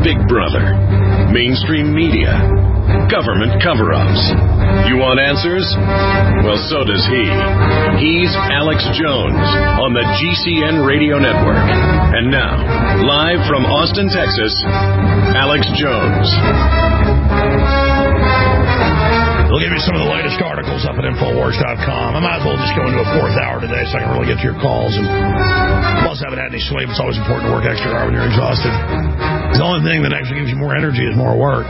Big Brother, mainstream media, government cover-ups. You want answers? Well, so does he. He's Alex Jones on the GCN Radio Network. And now, live from Austin, Texas, Alex Jones. We'll give you some of the latest articles up at Infowars.com. I might as well just go into a fourth hour today so I can really get to your calls. And plus, I haven't had any sleep. It's always important to work extra hard when you're exhausted. The only thing that actually gives you more energy is more work.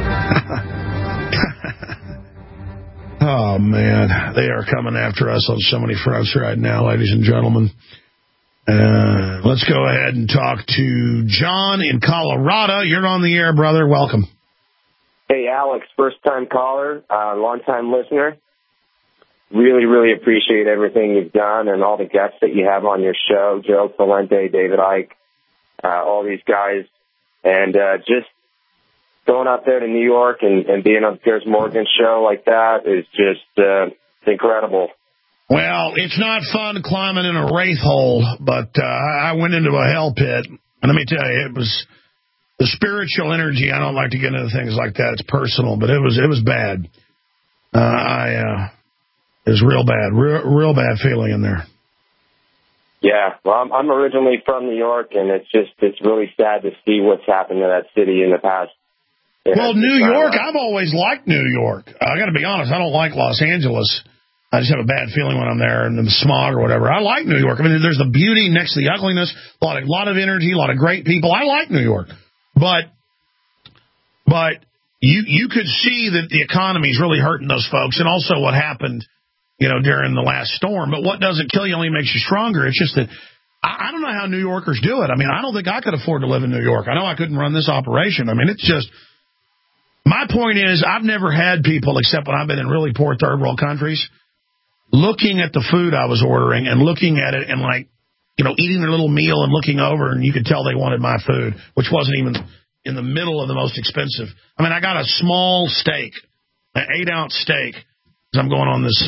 Oh, man. They are coming after us on so many fronts right now, ladies and gentlemen. Let's go ahead and talk to John in Colorado. You're on the air, brother. Welcome. Hey, Alex, first-time caller, long-time listener. Really, really appreciate everything you've done and all the guests that you have on your show, Joe Valente, David Icke, all these guys. And just going out there to New York and being on Piers Morgan's show like that is just incredible. Well, it's not fun climbing in a wraith hole, but I went into a hell pit. And let me tell you, it was... The spiritual energy, I don't like to get into things like that. It's personal, but it was bad. It was real bad, real bad feeling in there. Yeah, well, I'm originally from New York, and it's really sad to see what's happened to that city in the past. Well, New York, I've always liked New York. I got to be honest, I don't like Los Angeles. I just have a bad feeling when I'm there and the smog or whatever. I like New York. I mean, there's the beauty next to the ugliness, a lot of energy, a lot of great people. I like New York. But you could see that the economy is really hurting those folks, and also what happened, during the last storm. But what doesn't kill you only makes you stronger. It's just that I don't know how New Yorkers do it. I mean, I don't think I could afford to live in New York. I know I couldn't run this operation. I mean, it's just my point is I've never had people, except when I've been in really poor third world countries, looking at the food I was ordering and looking at it and eating their little meal and looking over, and you could tell they wanted my food, which wasn't even in the middle of the most expensive. I mean, I got a small steak, an 8-ounce steak, because I'm going on this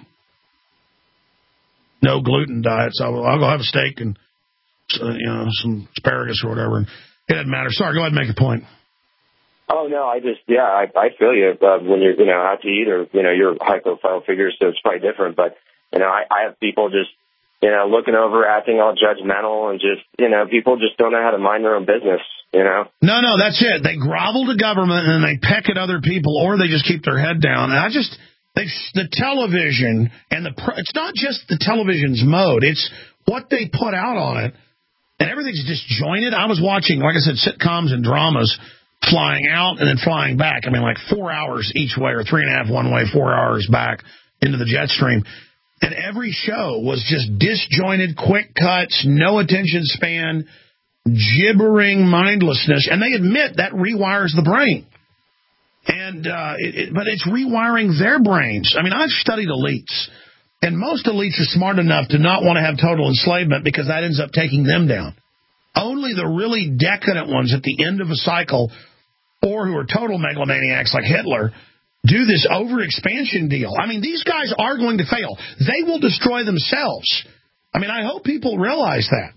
no gluten diet, so I'll go have a steak and some asparagus or whatever. And it doesn't matter. Sorry, go ahead and make a point. Oh, no, I feel you when you're, out to eat or, you're high profile figure, so it's probably different. But, I have people just, looking over, acting all judgmental, and just, people just don't know how to mind their own business, No, that's it. They grovel to government and they peck at other people, or they just keep their head down. And the television and it's not just the television's mode, it's what they put out on it, and everything's disjointed. I was watching, like I said, sitcoms and dramas flying out and then flying back. I mean, like 4 hours each way, or 3.5 one way, 4 hours back into the jet stream. And every show was just disjointed, quick cuts, no attention span, gibbering mindlessness. And they admit that rewires the brain. And but it's rewiring their brains. I mean, I've studied elites, and most elites are smart enough to not want to have total enslavement because that ends up taking them down. Only the really decadent ones at the end of a cycle, or who are total megalomaniacs like Hitler, do this overexpansion deal. I mean, these guys are going to fail. They will destroy themselves. I mean, I hope people realize that.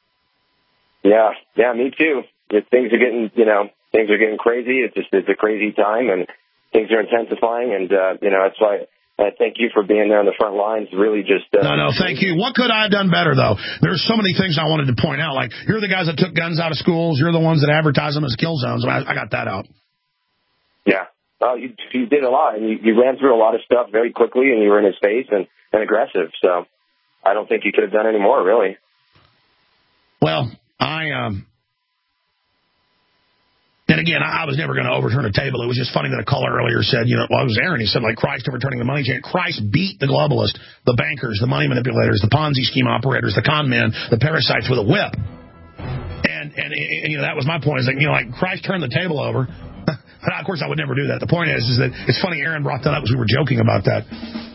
Yeah, me too. Things are getting crazy. It's a crazy time, and things are intensifying, and that's why I thank you for being there on the front lines. Really, just no, thank you. What could I have done better, though? There's so many things I wanted to point out. Like, you're the guys that took guns out of schools. You're the ones that advertise them as kill zones. I got that out. Yeah. Well, you did a lot, and you ran through a lot of stuff very quickly, and you were in his face and aggressive. So I don't think you could have done any more, really. Well, and again, I was never going to overturn a table. It was just funny that a caller earlier said, it was Aaron. He said, like, Christ overturning the money chain. Christ beat the globalists, the bankers, the money manipulators, the Ponzi scheme operators, the con men, the parasites with a whip. And that was my point. Is like Christ turned the table over. Of course, I would never do that. The point is that it's funny Aaron brought that up because we were joking about that.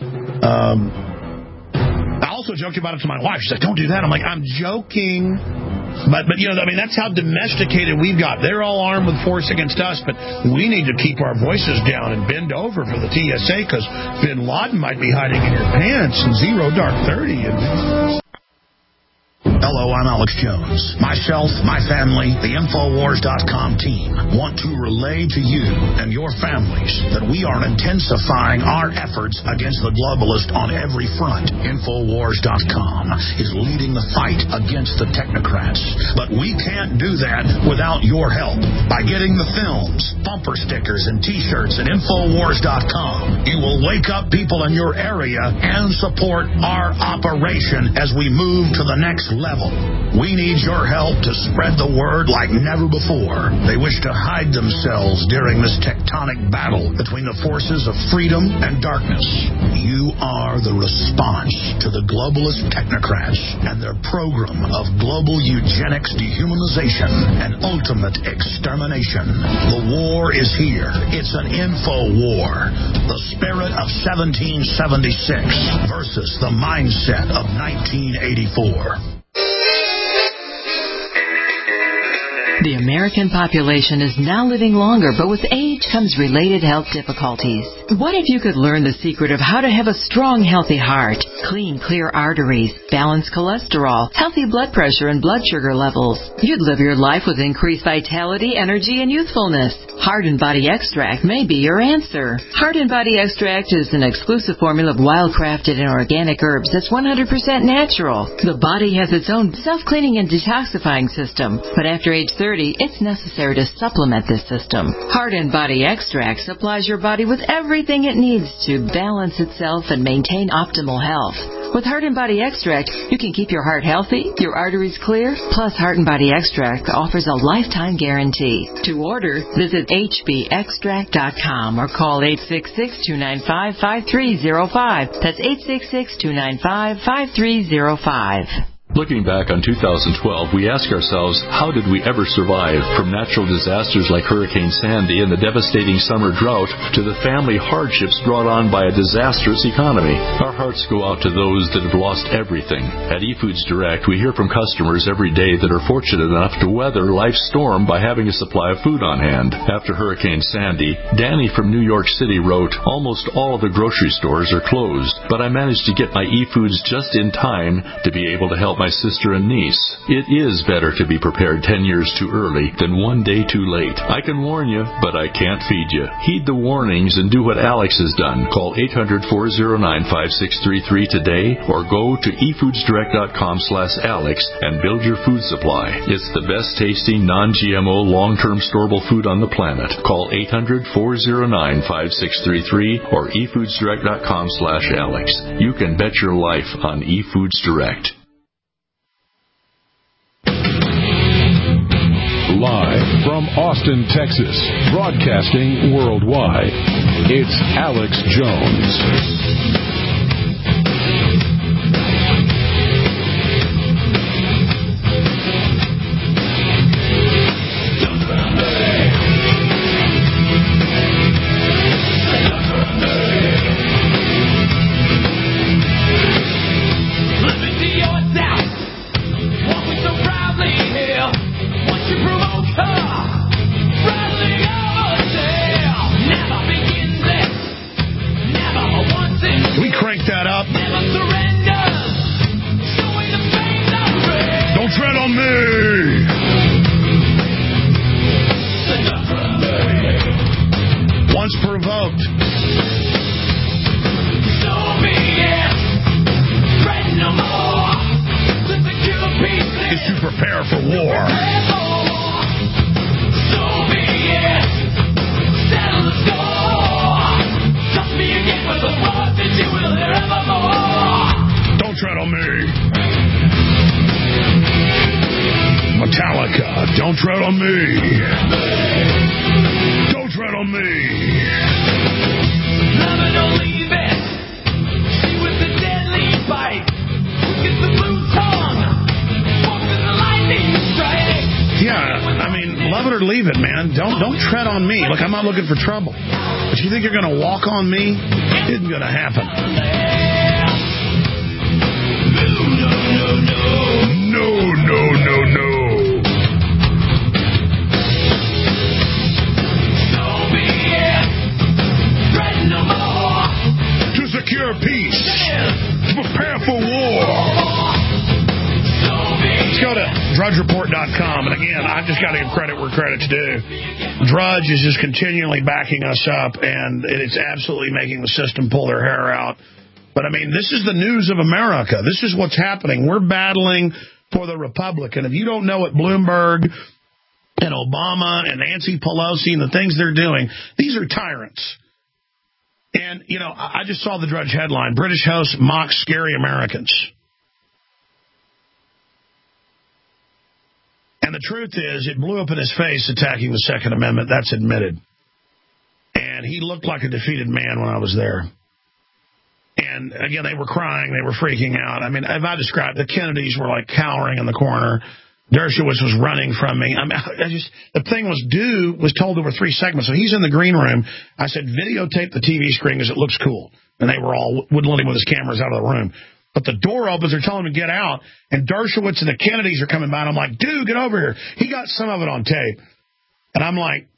I also joked about it to my wife. She's like, don't do that. I'm like, I'm joking. But that's how domesticated we've got. They're all armed with force against us, but we need to keep our voices down and bend over for the TSA because Bin Laden might be hiding in your pants and 0 Dark 30. Hello, I'm Alex Jones. Myself, my family, the Infowars.com team want to relay to you and your families that we are intensifying our efforts against the globalist on every front. Infowars.com is leading the fight against the technocrats. But we can't do that without your help. By getting the films, bumper stickers, and T-shirts at Infowars.com, you will wake up people in your area and support our operation as we move to the next level. We need your help to spread the word like never before. They wish to hide themselves during this tectonic battle between the forces of freedom and darkness. You are the response to the globalist technocrats and their program of global eugenics, dehumanization, and ultimate extermination. The war is here. It's an info war. The spirit of 1776 versus the mindset of 1984. The American population is now living longer, but with age comes related health difficulties. What if you could learn the secret of how to have a strong, healthy heart, clean, clear arteries, balanced cholesterol, healthy blood pressure, and blood sugar levels? You'd live your life with increased vitality, energy, and youthfulness. Heart and Body Extract may be your answer. Heart and Body Extract is an exclusive formula of wild-crafted and organic herbs that's 100% natural. The body has its own self-cleaning and detoxifying system, but after age 30, it's necessary to supplement this system. Heart and Body Extract supplies your body with everything it needs to balance itself and maintain optimal health. With Heart and Body Extract, you can keep your heart healthy, your arteries clear, plus Heart and Body Extract offers a lifetime guarantee. To order, visit hbextract.com or call 866-295-5305. That's 866-295-5305. Looking back on 2012, we ask ourselves, how did we ever survive? From natural disasters like Hurricane Sandy and the devastating summer drought to the family hardships brought on by a disastrous economy. Our hearts go out to those that have lost everything. At eFoods Direct, we hear from customers every day that are fortunate enough to weather life's storm by having a supply of food on hand. After Hurricane Sandy, Danny from New York City wrote, almost all of the grocery stores are closed, but I managed to get my eFoods just in time to be able to help my sister and niece. It is better to be prepared 10 years too early than one day too late. I can warn you, but I can't feed you. Heed the warnings and do what Alex has done. Call 800-409-5633 today or go to efoodsdirect.com/Alex and build your food supply. It's the best tasting, non-GMO, long-term storable food on the planet. Call 800-409-5633 or efoodsdirect.com/Alex. You can bet your life on eFoods Direct. Live from Austin, Texas, broadcasting worldwide, it's Alex Jones. Don't tread on me. Don't tread on me. Love it or leave it. She with the deadly bite. Get the blue tongue. Walk in the lightning strike. Yeah, I mean, love it or leave it, man. Don't tread on me. Look, I'm not looking for trouble. But you think you're going to walk on me? It isn't going to happen. No. Secure peace. Prepare for war. Breitbart.com. And again, I've just got to give credit where credit's due. Drudge is just continually backing us up, and it's absolutely making the system pull their hair out. But, I mean, this is the news of America. This is what's happening. We're battling for the Republic. And if you don't know what Bloomberg and Obama and Nancy Pelosi and the things they're doing, these are tyrants. And, you know, I just saw the Drudge headline, British host mocks scary Americans. And the truth is, it blew up in his face attacking the Second Amendment. That's admitted. And he looked like a defeated man when I was there. And, again, they were crying. They were freaking out. I mean, if I described, the Kennedys were, like, cowering in the corner. Dershowitz was running from me. The thing was told there were 3 segments. So he's in the green room. I said, videotape the TV screen because it looks cool. And they were all, wouldn't let him with his cameras out of the room. But the door opens, they're telling him to get out, and Dershowitz and the Kennedys are coming by, and I'm like, dude, get over here. He got some of it on tape. And I'm like,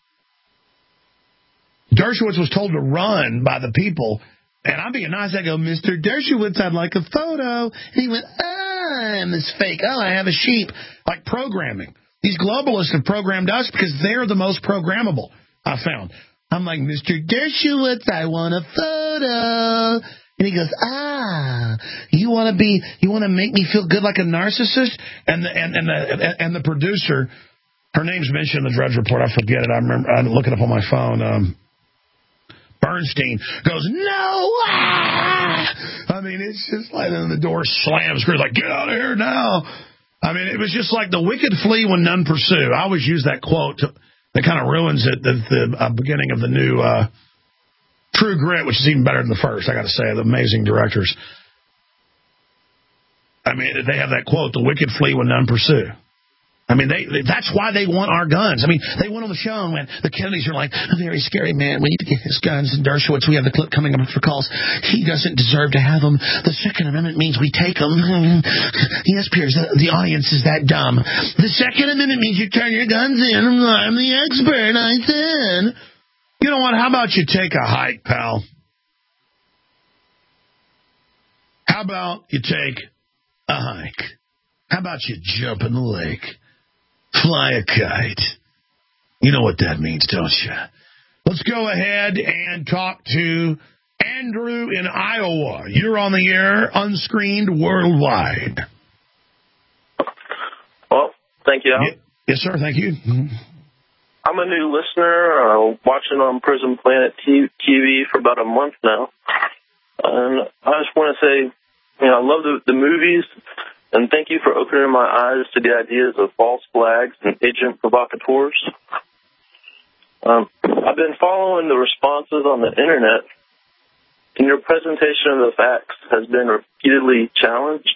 Dershowitz was told to run by the people, and I'm being nice. I go, Mr. Dershowitz, I'd like a photo. And he went, I'm this fake. Oh, I have a sheep. Like programming. These globalists have programmed us because they're the most programmable, I found. I'm like, Mr. Dershowitz, I want a photo. And he goes, you want to make me feel good like a narcissist? And the producer, her name's mentioned in the Drudge Report. I forget it. I remember. I look it up on my phone. Bernstein goes, no! I mean, it's just like then the door slams. Chris like, get out of here now. I mean, it was just like the wicked flee when none pursue. I always use that quote that kind of ruins it. The beginning of the new True Grit, which is even better than the first, I got to say, the amazing directors. I mean, they have that quote, the wicked flee when none pursue. I mean, that's why they want our guns. I mean, they went on the show and went, the Kennedys are like, a very scary man. We need to get his guns. And Dershowitz, we have the clip coming up for calls. He doesn't deserve to have them. The Second Amendment means we take them. Yes, Piers, the audience is that dumb. The Second Amendment means you turn your guns in. I'm the expert, I said. You know what? How about you take a hike, pal? How about you take a hike? How about you jump in the lake? Fly a kite. You know what that means, don't you? Let's go ahead and talk to Andrew in Iowa. You're on the air, unscreened worldwide. Well, thank you, Al. Yes, sir. Thank you. I'm a new listener, watching on Prison Planet TV for about a month now. And I just want to say, I love the movies. And thank you for opening my eyes to the ideas of false flags and agent provocateurs. I've been following the responses on the Internet, and your presentation of the facts has been repeatedly challenged.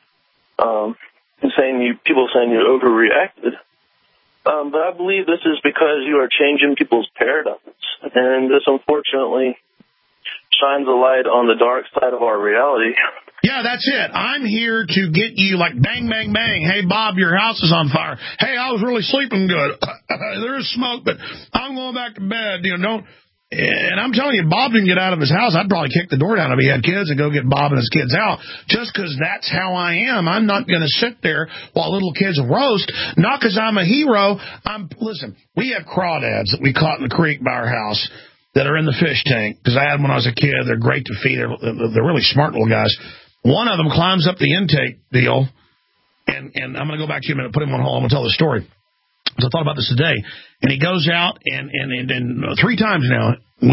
People saying you overreacted. But I believe this is because you are changing people's paradigms. And this, unfortunately, shines a light on the dark side of our reality. Yeah, that's it. I'm here to get you like bang, bang, bang. Hey, Bob, your house is on fire. Hey, I was really sleeping good. There is smoke, but I'm going back to bed. And I'm telling you, Bob didn't get out of his house. I'd probably kick the door down if he had kids and go get Bob and his kids out just because that's how I am. I'm not going to sit there while little kids roast, not because I'm a hero. Listen, we have crawdads that we caught in the creek by our house that are in the fish tank because I had them when I was a kid. They're great to feed. They're really smart little guys. One of them climbs up the intake deal, and I'm going to go back to you a minute, put him on hold. I'm going to tell the story. So I thought about this today. And he goes out, and 3 times now,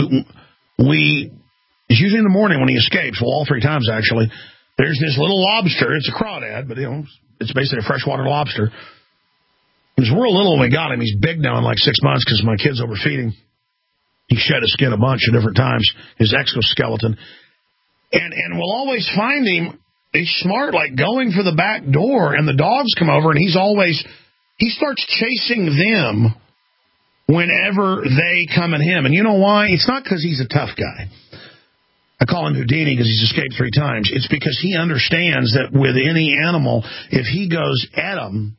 it's usually in the morning when he escapes, well, all 3 times actually, there's this little lobster. It's a crawdad, but it's basically a freshwater lobster. He was real little when we got him. He's big now in like 6 months because my kids overfeed him. He shed his skin a bunch of different times, his exoskeleton. And we'll always find him, he's smart, like going for the back door, and the dogs come over, and he starts chasing them whenever they come at him. And you know why? It's not because he's a tough guy. I call him Houdini because he's escaped 3 times. It's because he understands that with any animal, if he goes at them,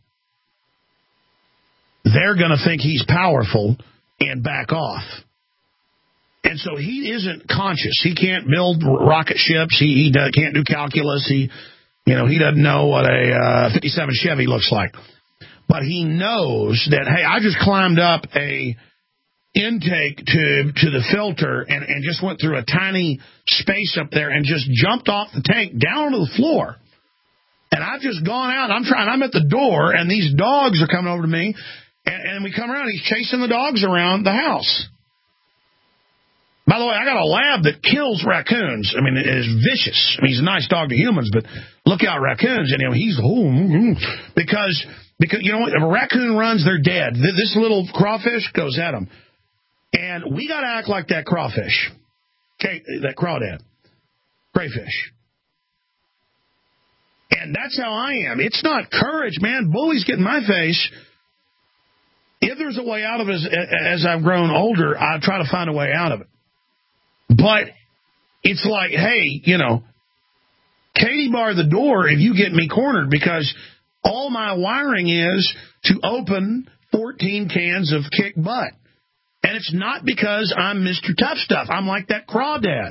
they're going to think he's powerful and back off. And so he isn't conscious. He can't build rocket ships. He can't do calculus. He doesn't know what a 57 Chevy looks like. but he knows that, hey, I just climbed up a intake tube to the filter and just went through a tiny space up there and just jumped off the tank down to the floor. And I've just gone out. I'm at the door, and these dogs are coming over to me, and we come around. He's chasing the dogs around the house. By the way, I got a lab that kills raccoons. I mean, it is vicious. I mean, he's a nice dog to humans, but look out, raccoons. And, you know, he's because you know what? If a raccoon runs, they're dead. This little crawfish goes at them. And we got to act like that crawfish. Okay, that crawdad. Crayfish. And that's how I am. It's not courage, man. Bullies get in my face. If there's a way out of it as I've grown older, I try to find a way out of it. But it's like, hey, you know, Katie bar the door if you get me cornered, because all my wiring is to open 14 cans of kick butt. And it's not because I'm Mr. Tough Stuff. I'm like that crawdad.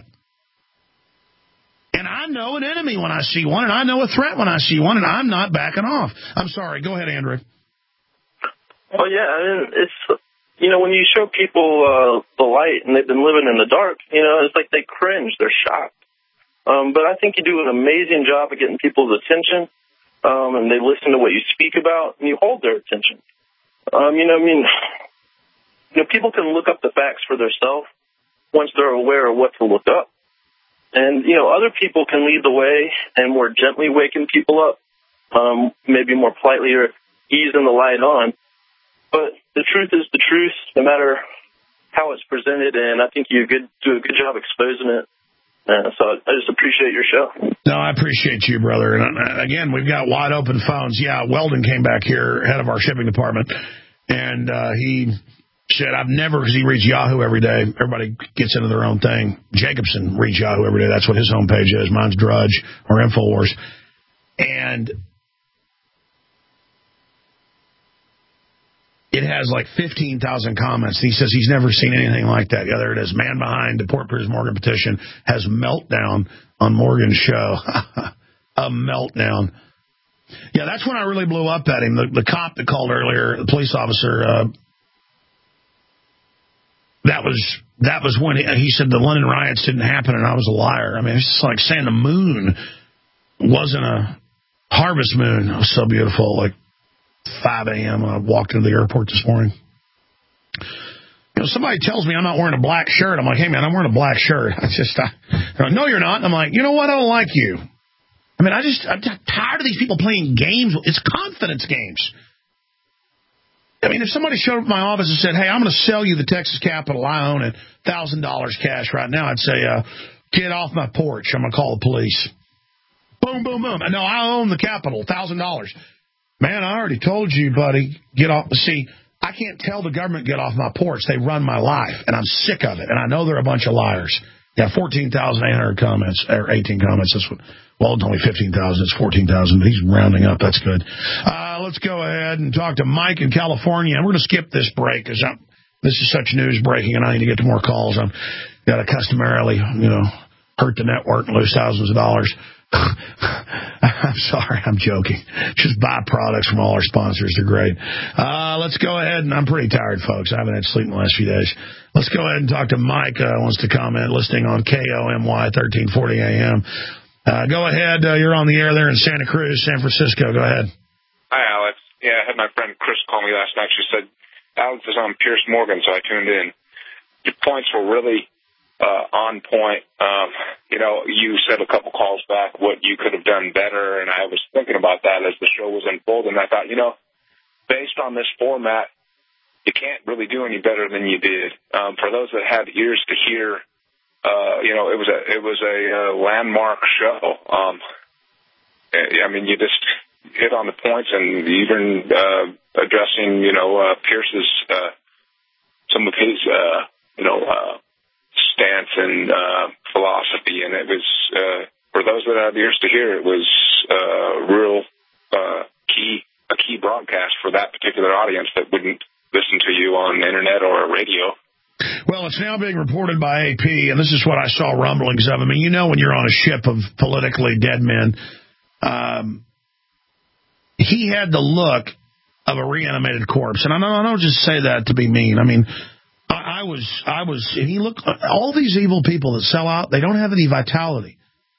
And I know an enemy when I see one, and I know a threat when I see one, and I'm not backing off. I'm sorry. Go ahead, Andrew. Oh, yeah. I mean, it's, you know, when you show people the light and they've been living in the dark, you know, it's like they cringe. They're shocked. But I think you do an amazing job of getting people's attention, and they listen to what you speak about, and you hold their attention. You know, I mean, you know, people can look up the facts for themselves once they're aware of what to look up. And, you know, other people can lead the way and more gently waking people up, maybe more politely or easing the light on. But the truth is the truth, no matter how it's presented, and I think you do a good job exposing it. So I just appreciate your show. No, I appreciate you, brother. And again, we've got wide open phones. Yeah, Weldon came back here, head of our shipping department, and he said, I've never, because he reads Yahoo every day. Everybody gets into their own thing. Jacobson reads Yahoo every day. That's what his homepage is. Mine's Drudge or InfoWars. And it has like 15,000 comments. He says he's never seen anything like that. Yeah, there it is. Man behind the Port Piers Morgan petition has meltdown on Morgan's show. A meltdown. Yeah, that's when I really blew up at him. The cop that called earlier, the police officer, that was when he said the London riots didn't happen and I was a liar. I mean, it's just like saying the moon wasn't a harvest moon. It was so beautiful. Like 5 a.m. I walked into the airport this morning. You know, somebody tells me I'm not wearing a black shirt. I'm like, hey, man, I'm wearing a black shirt. They're like, no, you're not. And I'm like, you know what? I don't like you. I mean, I'm tired of these people playing games. It's confidence games. I mean, if somebody showed up at my office and said, hey, I'm going to sell you the Texas Capitol, I own it, $1,000 cash right now, I'd say, get off my porch. I'm going to call the police. Boom, boom, boom. No, I own the Capitol, $1,000. Man, I already told you, buddy, get off. See, I can't tell the government get off my porch. They run my life, and I'm sick of it, and I know they're a bunch of liars. Yeah, 14,800 comments, or 18 comments. That's what. Well, it's only 15,000. It's 14,000, but he's rounding up. That's good. Let's go ahead and talk to Mike in California. And we're going to skip this break because this is such news breaking, and I need to get to more calls. I've got to customarily, hurt the network and lose thousands of dollars. I'm sorry. I'm joking. Just buy products from all our sponsors. They're great. Let's go ahead. And I'm pretty tired, folks. I haven't had sleep in the last few days. Let's go ahead and talk to Mike. Wants to comment, listening on KOMY 1340 AM. Go ahead. You're on the air there in Santa Cruz, San Francisco. Go ahead. Hi, Alex. Yeah, I had my friend Chris call me last night. She said, Alex is on Piers Morgan, so I tuned in. Your points were really on point. You said a couple calls back what you could have done better, and I was thinking about that as the show was unfolding. I thought, based on this format, you can't really do any better than you did. For those that had ears to hear, it was a landmark show. You just hit on the points, and even addressing, Pierce's some of his, stance and philosophy, and it was for those that had ears to hear, it was a key broadcast for that particular audience that wouldn't listen to you on the internet or radio. Well, it's now being reported by AP, and this is what I saw rumblings of. I mean, when you're on a ship of politically dead men, he had the look of a reanimated corpse. And I don't just say that to be mean. I mean, I was, and you look, all these evil people that sell out, they don't have any vitality.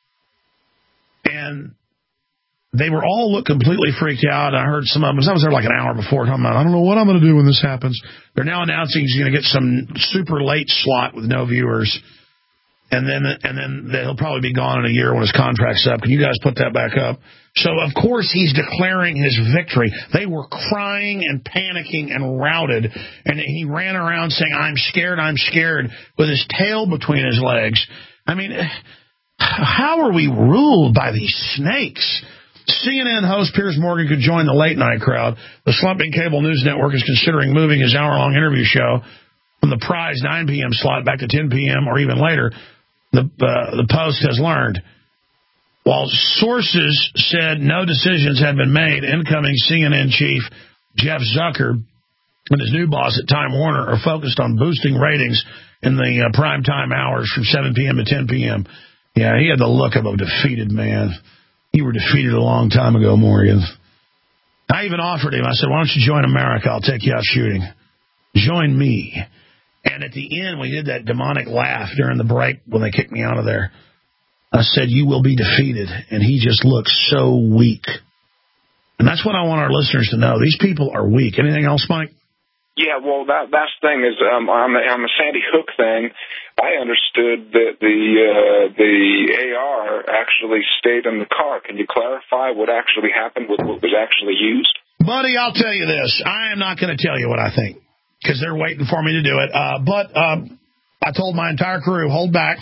And they were all look completely freaked out. I heard some of them, I was there like an hour before, talking about, I don't know what I'm going to do when this happens. They're now announcing he's going to get some super late slot with no viewers. And then he'll probably be gone in a year when his contract's up. Can you guys put that back up? So, of course, he's declaring his victory. They were crying and panicking and routed. And he ran around saying, I'm scared, with his tail between his legs. I mean, how are we ruled by these snakes? CNN host Piers Morgan could join the late-night crowd. The slumping cable news network is considering moving his hour-long interview show from the prized 9 p.m. slot back to 10 p.m. or even later, the Post has learned. While sources said no decisions had been made, incoming CNN chief Jeff Zucker and his new boss at Time Warner are focused on boosting ratings in the primetime hours from 7 p.m. to 10 p.m. Yeah, he had the look of a defeated man. You were defeated a long time ago, Morgan. I even offered him, I said, why don't you join America? I'll take you out shooting. Join me. And at the end, we did that demonic laugh during the break when they kicked me out of there. I said, you will be defeated. And he just looks so weak. And that's what I want our listeners to know. These people are weak. Anything else, Mike? Yeah, well, that's the thing is on the Sandy Hook thing, I understood that the AR actually stayed in the car. Can you clarify what actually happened with what was actually used? Buddy, I'll tell you this. I am not going to tell you what I think because they're waiting for me to do it. But I told my entire crew, hold back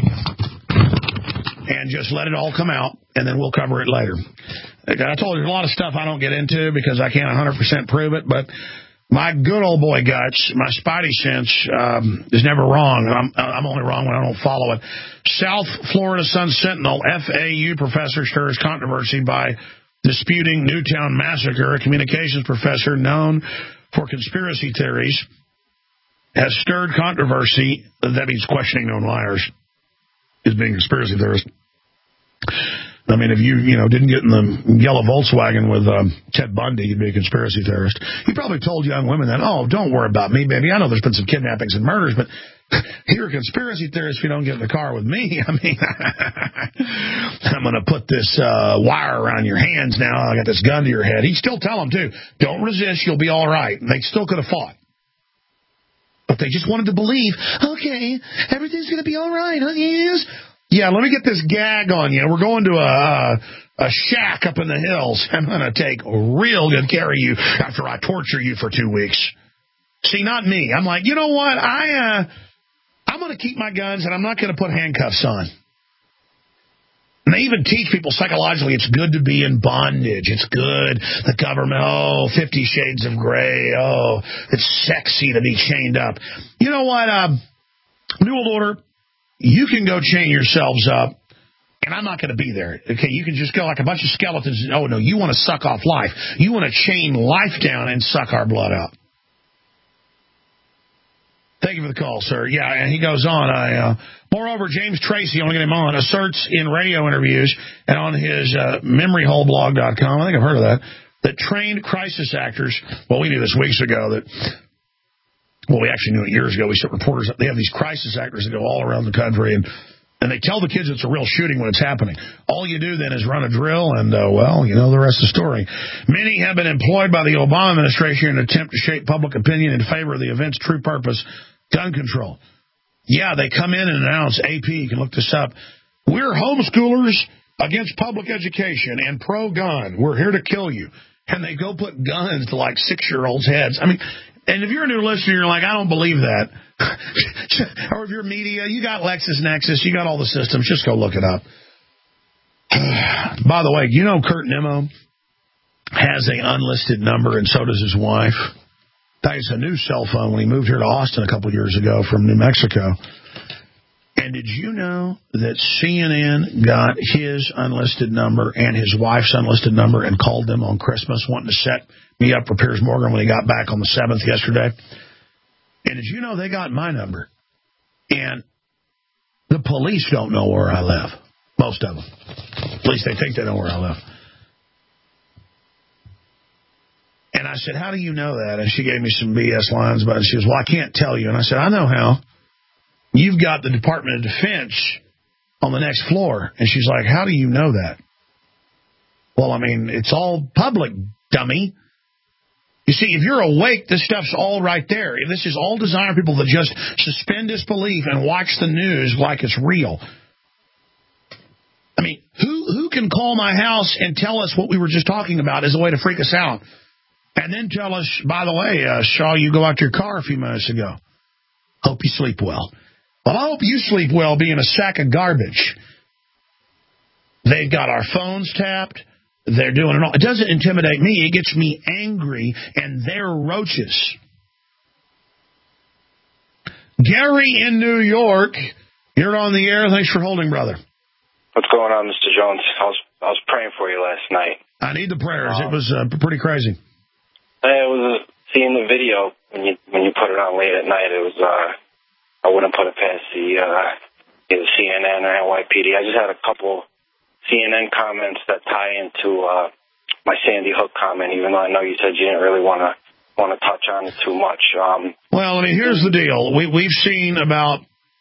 and just let it all come out, and then we'll cover it later. I told you there's a lot of stuff I don't get into because I can't 100% prove it, but my good old boy guts, my spidey sense is never wrong. I'm only wrong when I don't follow it. South Florida Sun-Sentinel FAU professor stirs controversy by disputing Newtown massacre. A communications professor known for conspiracy theories has stirred controversy that he's questioning known liars as being a conspiracy theorist. I mean, if you didn't get in the yellow Volkswagen with Ted Bundy, you'd be a conspiracy theorist. He probably told young women that, oh, don't worry about me, baby. I know there's been some kidnappings and murders, but you're a conspiracy theorist if you don't get in the car with me. I mean, I'm going to put this wire around your hands now. I got this gun to your head. He'd still tell them, too, don't resist. You'll be all right. And they still could have fought. But they just wanted to believe, okay, everything's going to be all right. Huh? Yes. Yeah, let me get this gag on you. We're going to a shack up in the hills. I'm going to take real good care of you after I torture you for 2 weeks. See, not me. I'm like, you know what? I'm going to keep my guns, and I'm not going to put handcuffs on. And they even teach people psychologically it's good to be in bondage. It's good. The government, 50 Shades of Grey. Oh, it's sexy to be chained up. You know what? New World Order. You can go chain yourselves up, and I'm not going to be there. Okay, you can just go like a bunch of skeletons. Oh, no, you want to suck off life. You want to chain life down and suck our blood out. Thank you for the call, sir. Yeah, and he goes on. Moreover, James Tracy, I want to get him on, asserts in radio interviews and on his memoryholeblog.com, I think I've heard of that trained crisis actors, well, we knew this weeks ago that... Well, we actually knew it years ago. We sent reporters up. They have these crisis actors that go all around the country, and they tell the kids it's a real shooting when it's happening. All you do then is run a drill, and, well, you know the rest of the story. Many have been employed by the Obama administration in an attempt to shape public opinion in favor of the event's true purpose, gun control. Yeah, they come in and announce, AP, you can look this up, we're homeschoolers against public education and pro-gun. We're here to kill you. And they go put guns to, like, 6-year-olds' heads. I mean... And if you're a new listener, you're like, I don't believe that. Or if you're media, you got LexisNexis, you got all the systems. Just go look it up. By the way, you know Kurt Nimmo has an unlisted number, and so does his wife. That is a new cell phone when he moved here to Austin a couple of years ago from New Mexico. And did you know that CNN got his unlisted number and his wife's unlisted number and called them on Christmas wanting to set me up for Piers Morgan when he got back on the 7th yesterday? And did you know they got my number? And the police don't know where I live. Most of them. At least they think they know where I live. And And I said, how do you know that? And she gave me some BS lines about it. She goes, well, I can't tell you. And I said, I know how. You've got the Department of Defense on the next floor. And she's like, how do you know that? Well, I mean, it's all public, dummy. You see, if you're awake, this stuff's all right there. If this is all designed for people to just suspend disbelief and watch the news like it's real. I mean, who can call my house and tell us what we were just talking about as a way to freak us out? And then tell us, by the way, saw you go out to your car a few minutes ago. Hope you sleep well. Well, I hope you sleep well being a sack of garbage. They've got our phones tapped. They're doing it all. It doesn't intimidate me. It gets me angry, and they're roaches. Gary in New York, you're on the air. Thanks for holding, brother. What's going on, Mr. Jones? I was praying for you last night. I need the prayers. It was pretty crazy. It was seeing the video when you put it on late at night. It was I wouldn't put it past either CNN or NYPD. I just had a couple CNN comments that tie into my Sandy Hook comment, even though I know you said you didn't really want to touch on it too much. Well, I mean, here's the deal. We've seen about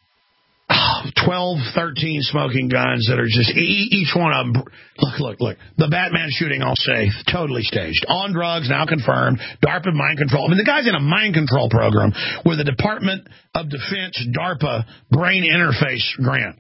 12, 13 smoking guns that are just, each one of them, look, the Batman shooting, I'll say, totally staged. On drugs, now confirmed, DARPA mind control. I mean, the guy's in a mind control program with the Department of Defense DARPA brain interface grant.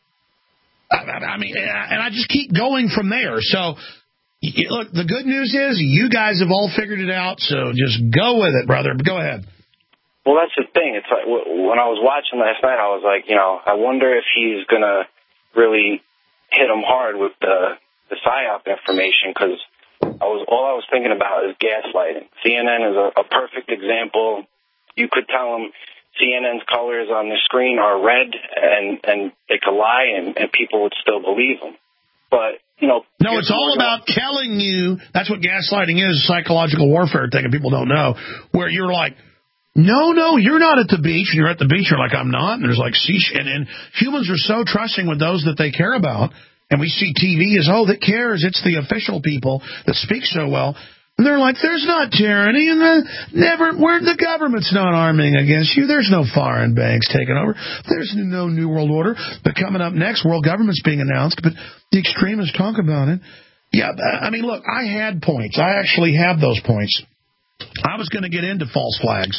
I mean, and I just keep going from there. So, look, the good news is you guys have all figured it out, so just go with it, brother. Go ahead. Well, that's the thing. It's like when I was watching last night, I was like, I wonder if he's going to really hit him hard with the PSYOP information, because all I was thinking about is gaslighting. CNN is a perfect example. You could tell him CNN's colors on the screen are red, and they could lie, and people would still believe them. But, No, it's all about telling you. That's what gaslighting is, psychological warfare thing, and people don't know, where you're like, no, you're not at the beach, and you're at the beach, you're like, I'm not, and there's like, and humans are so trusting with those that they care about, and we see TV as, that cares, it's the official people that speak so well, and they're like, there's not tyranny, and the government's not arming against you, there's no foreign banks taking over, there's no New World Order, but coming up next, world government's being announced, but the extremists talk about it. Yeah, I mean, look, I had points, I actually have those points. I was going to get into false flags.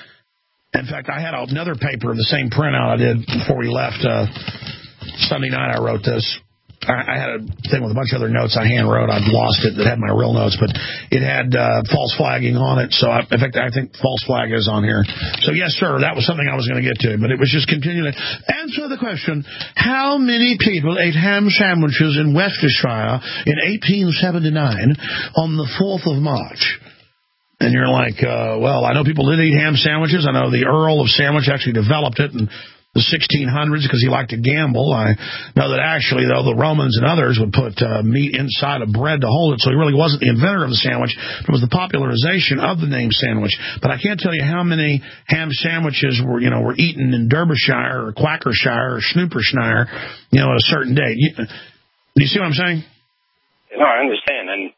In fact, I had another paper, the same printout I did before we left Sunday night. I wrote this. I had a thing with a bunch of other notes I hand wrote. I've lost it that had my real notes, but it had false flagging on it. So, in fact, I think false flag is on here. So, yes, sir, that was something I was going to get to, but it was just continuing. Answer the question, how many people ate ham sandwiches in Worcestershire in 1879 on the 4th of March? And you're like, well, I know people did eat ham sandwiches. I know the Earl of Sandwich actually developed it in the 1600s because he liked to gamble. I know that actually, though, the Romans and others would put meat inside of bread to hold it, so he really wasn't the inventor of the sandwich. It was the popularization of the name sandwich. But I can't tell you how many ham sandwiches were eaten in Derbyshire or Quackershire or Snoopershire, at a certain date. Do you see what I'm saying? No, I understand. And,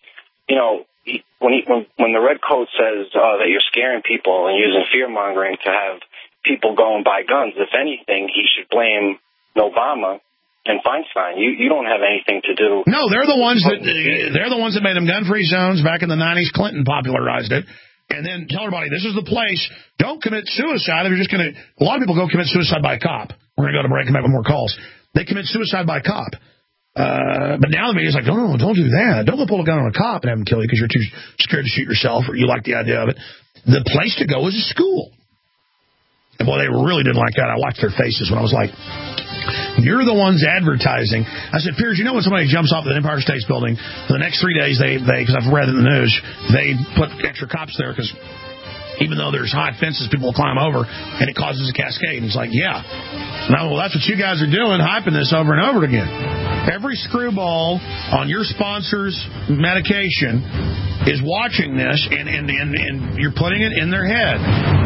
when the red coat says that you're scaring people and using fear-mongering to have people go and buy guns, if anything, he should blame Obama and Feinstein. You don't have anything to do. No, they're the ones that made them gun-free zones back in the 90s. Clinton popularized it. And then tell everybody, this is the place. Don't commit suicide if you're just going to... A lot of people go commit suicide by a cop. We're going to go to break and make more calls. They commit suicide by a cop. But now the media's like, no, don't do that. Don't go pull a gun on a cop and have him kill you because you're too scared to shoot yourself or you like the idea of it. The place to go is a school. And boy, they really didn't like that. I watched their faces when I was like, you're the ones advertising. I said, Piers, when somebody jumps off the Empire State Building, for the next 3 days, they because I've read in the news, they put extra cops there because even though there's high fences, people will climb over, and it causes a cascade. And it's like, yeah. No, well, that's what you guys are doing, hyping this over and over again. Every screwball on your sponsor's medication is watching this, and you're putting it in their head.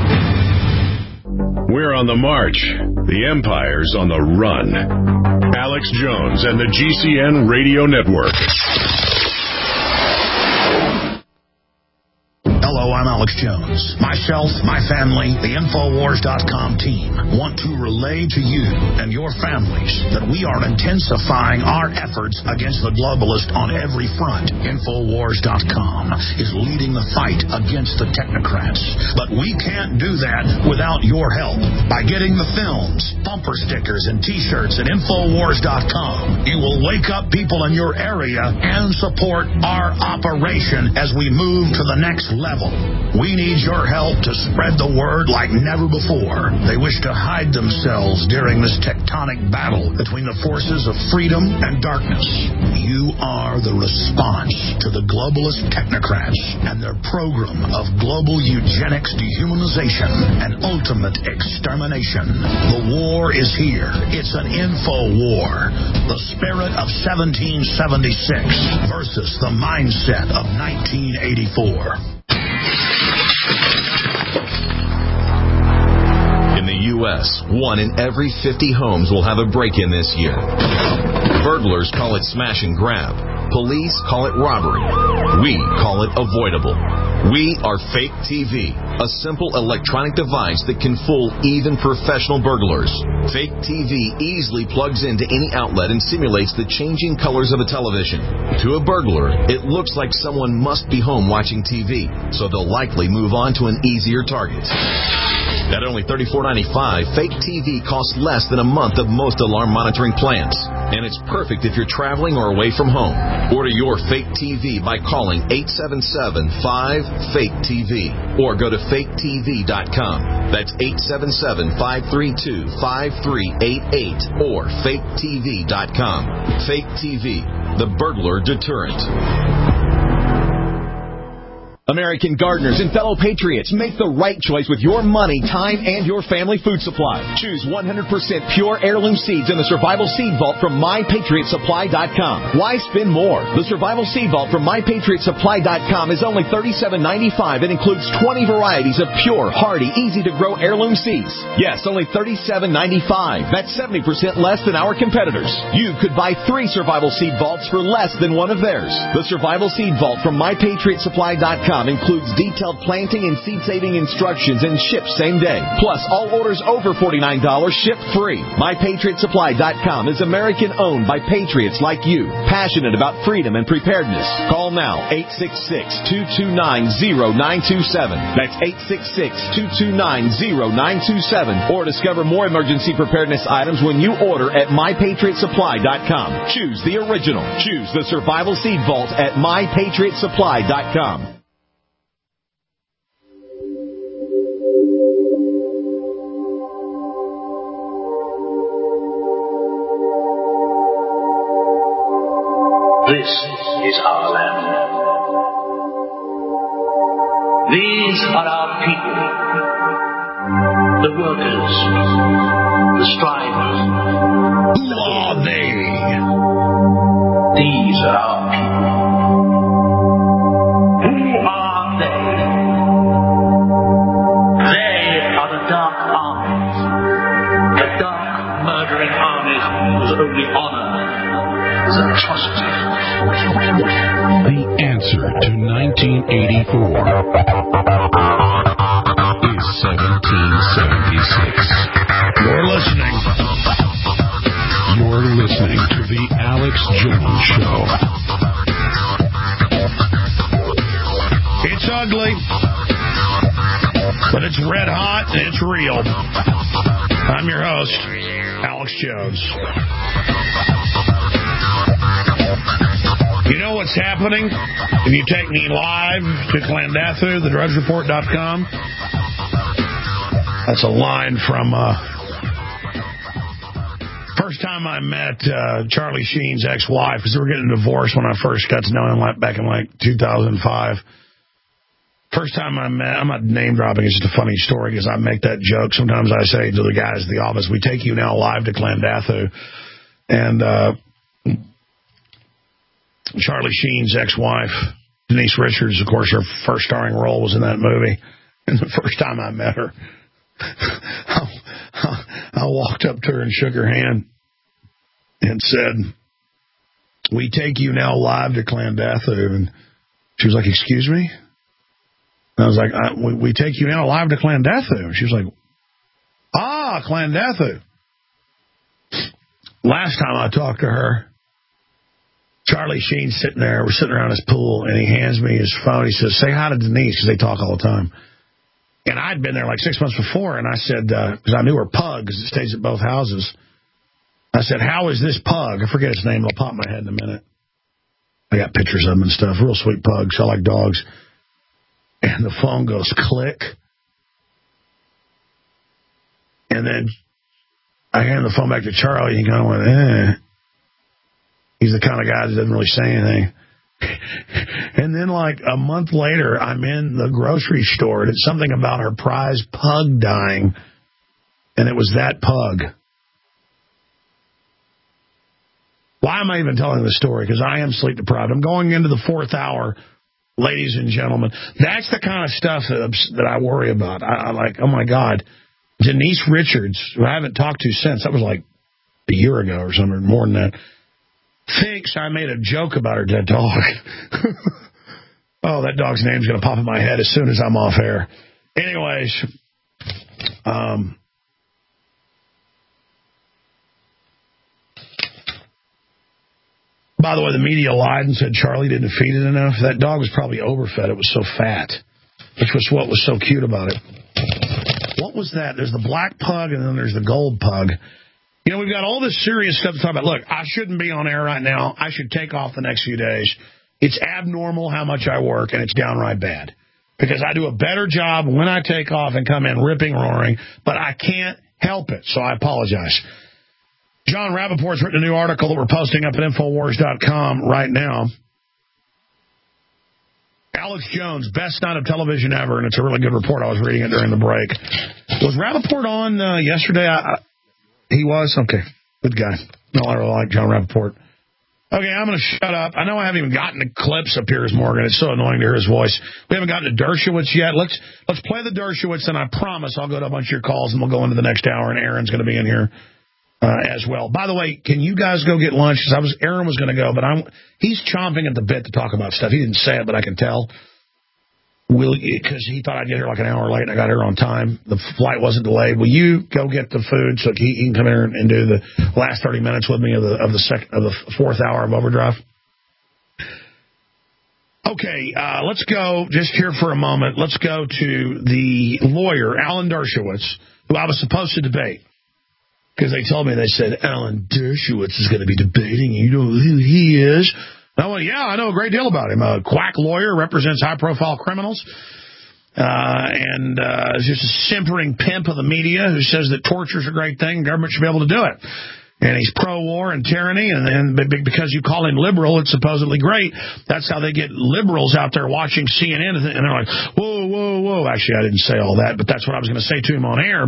We're on the march. The Empire's on the run. Alex Jones and the GCN Radio Network. Alex Jones. Myself, my family, the Infowars.com team want to relay to you and your families that we are intensifying our efforts against the globalists on every front. Infowars.com is leading the fight against the technocrats. But we can't do that without your help. By getting the films, bumper stickers, and T-shirts at Infowars.com, you will wake up people in your area and support our operation as we move to the next level. We need your help to spread the word like never before. They wish to hide themselves during this tectonic battle between the forces of freedom and darkness. You are the response to the globalist technocrats and their program of global eugenics, dehumanization, and ultimate extermination. The war is here. It's an info war. The spirit of 1776 versus the mindset of 1984. In the U.S., 1 in every 50 homes will have a break-in this year. Burglars call it smash and grab. Police call it robbery. We call it avoidable. We are Fake TV, a simple electronic device that can fool even professional burglars. Fake TV easily plugs into any outlet and simulates the changing colors of a television. To a burglar, it looks like someone must be home watching TV, so they'll likely move on to an easier target. At only $34.95, Fake TV costs less than a month of most alarm monitoring plans. And it's perfect if you're traveling or away from home. Order your Fake TV by calling 877-5-FAKE-TV or go to faketv.com. That's 877-532-5388 or faketv.com. Fake TV, the burglar deterrent. American gardeners and fellow patriots, make the right choice with your money, time, and your family food supply. Choose 100% pure heirloom seeds in the Survival Seed Vault from MyPatriotSupply.com. Why spend more? The Survival Seed Vault from MyPatriotSupply.com is only $37.95 and includes 20 varieties of pure, hardy, easy-to-grow heirloom seeds. Yes, only $37.95. That's 70% less than our competitors. You could buy 3 Survival Seed Vaults for less than one of theirs. The Survival Seed Vault from MyPatriotSupply.com includes detailed planting and seed-saving instructions and ships same day. Plus, all orders over $49 ship free. MyPatriotSupply.com is American-owned by patriots like you, passionate about freedom and preparedness. Call now, 866-229-0927. That's 866-229-0927. Or discover more emergency preparedness items when you order at MyPatriotSupply.com. Choose the original. Choose the Survival Seed Vault at MyPatriotSupply.com. This is our land. These are our people. The workers, the strivers. Who are they? These are our people. Who are they? They are the dark armies. The dark, murdering armies whose only honor is atrocity. The answer to 1984 is 1776. You're listening. You're listening to The Alex Jones Show. It's ugly, but it's red hot and it's real. I'm your host, Alex Jones. You know what's happening? If you take me live to Clandathu, thedrudgereport.com, that's a line from first time I met Charlie Sheen's ex-wife, because they were getting divorced when I first got to know him back in 2005. First time I met, I'm not name dropping, it's just a funny story because I make that joke. Sometimes I say to the guys at the office, we take you now live to Clandathu. And Charlie Sheen's ex-wife, Denise Richards, of course, her first starring role was in that movie. And the first time I met her, I walked up to her and shook her hand and said, we take you now live to Clandathu. And she was like, excuse me? And I was like, we take you in alive to Clandethu. She was like, Clandethu. Last time I talked to her, Charlie Sheen's sitting there. We're sitting around his pool, and he hands me his phone. He says, say hi to Denise, because they talk all the time. And I'd been there like 6 months before, and I said, because I knew her pug, because it stays at both houses. I said, how is this pug? I forget its name. It'll pop in my head in a minute. I got pictures of them and stuff. Real sweet pugs. I like dogs. And the phone goes click. And then I hand the phone back to Charlie, and he kind of went, He's the kind of guy that doesn't really say anything. And then like a month later, I'm in the grocery store, and it's something about her prize pug dying. And it was that pug. Why am I even telling this story? Because I am sleep deprived. I'm going into the 4th hour, ladies and gentlemen. That's the kind of stuff that I worry about. I like, oh my God. Denise Richards, who I haven't talked to since, that was like a year ago or something, more than that, thinks I made a joke about her dead dog. Oh, that dog's name's going to pop in my head as soon as I'm off air. Anyways, by the way, the media lied and said Charlie didn't feed it enough. That dog was probably overfed. It was so fat, which was what was so cute about it. What was that? There's the black pug, and then there's the gold pug. You know, we've got all this serious stuff to talk about. Look, I shouldn't be on air right now. I should take off the next few days. It's abnormal how much I work, and it's downright bad. Because I do a better job when I take off and come in ripping, roaring, but I can't help it, so I apologize. John Rappaport's written a new article that we're posting up at Infowars.com right now. Alex Jones, best night of television ever, and it's a really good report. I was reading it during the break. Was Rappaport on yesterday? He was? Okay. Good guy. No, I really like John Rappaport. Okay, I'm going to shut up. I know I haven't even gotten to clips of Piers Morgan. It's so annoying to hear his voice. We haven't gotten to Dershowitz yet. Let's play the Dershowitz, and I promise I'll go to a bunch of your calls, and we'll go into the next hour, and Aaron's going to be in here as well. By the way, can you guys go get lunch? Because Aaron was going to go, but he's chomping at the bit to talk about stuff. He didn't say it, but I can tell. Because he thought I'd get here like an hour late, and I got here on time. The flight wasn't delayed. Will you go get the food so he can come here and do the last 30 minutes with me of the 4th hour of Overdrive? Okay, let's go just here for a moment. Let's go to the lawyer, Alan Dershowitz, who I was supposed to debate. Because they told me, they said, Alan Dershowitz is going to be debating. You know who he is? I went, yeah, I know a great deal about him. A quack lawyer, represents high-profile criminals, and is just a simpering pimp of the media who says that torture's a great thing and government should be able to do it. And he's pro-war and tyranny, and because you call him liberal, it's supposedly great. That's how they get liberals out there watching CNN, and they're like, whoa, whoa, whoa. Actually, I didn't say all that, but that's what I was going to say to him on air.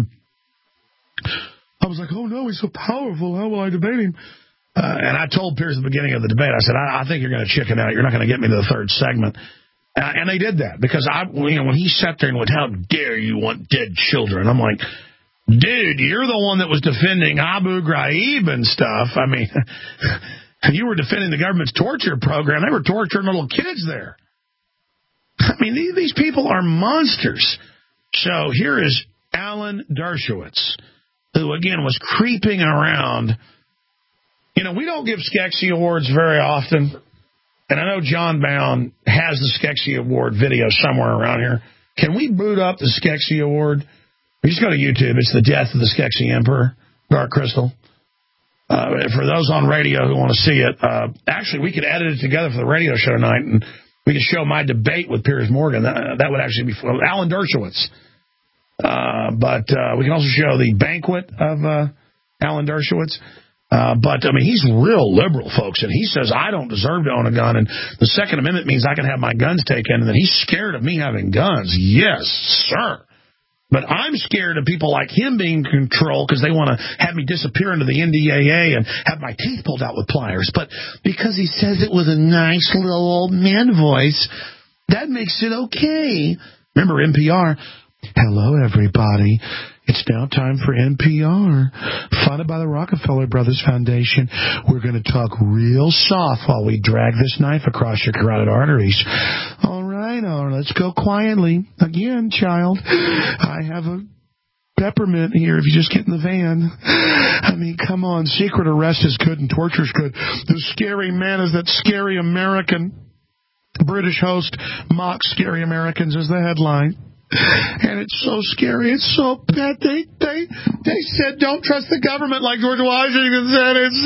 I was like, oh, no, he's so powerful. How will I debate him? And I told Piers at the beginning of the debate, I said, I think you're going to chicken out. You're not going to get me to the 3rd segment. And they did that because when he sat there and went, how dare you want dead children? I'm like, dude, you're the one that was defending Abu Ghraib and stuff. I mean, you were defending the government's torture program. They were torturing little kids there. I mean, these people are monsters. So here is Alan Dershowitz, who, again, was creeping around. You know, we don't give Skeksis Awards very often, and I know John Bound has the Skeksis Award video somewhere around here. Can we boot up the Skeksis Award? You just go to YouTube. It's The Death of the Skeksis Emperor, Dark Crystal. For those on radio who want to see it, actually, we could edit it together for the radio show tonight, and we could show my debate with Piers Morgan. That would actually be fun. Alan Dershowitz. But we can also show the banquet of Alan Dershowitz. But, I mean, he's real liberal, folks, and he says I don't deserve to own a gun, and the Second Amendment means I can have my guns taken, and then he's scared of me having guns. Yes, sir. But I'm scared of people like him being in control because they want to have me disappear into the NDAA and have my teeth pulled out with pliers. But because he says it with a nice little old man voice, that makes it okay. Remember NPR? Hello, everybody. It's now time for NPR, funded by the Rockefeller Brothers Foundation. We're going to talk real soft while we drag this knife across your carotid arteries. All right. fine. Or let's go quietly. Again, child, I have a peppermint here if you just get in the van. I mean, come on. Secret arrest is good and torture is good. The scary man is that scary American. British host mocks scary Americans as the headline. And it's so scary. It's so bad. They said don't trust the government like George Washington said. It's